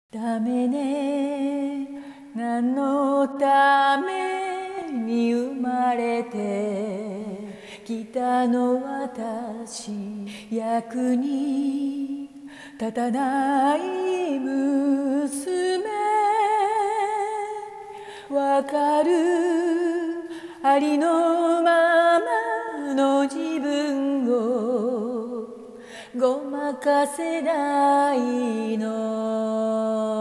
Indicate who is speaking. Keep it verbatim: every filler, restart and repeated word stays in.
Speaker 1: ダメね、何のために生まれてきたの私、役に立たない娘。わかる、ありのままの自分をごまかせないの。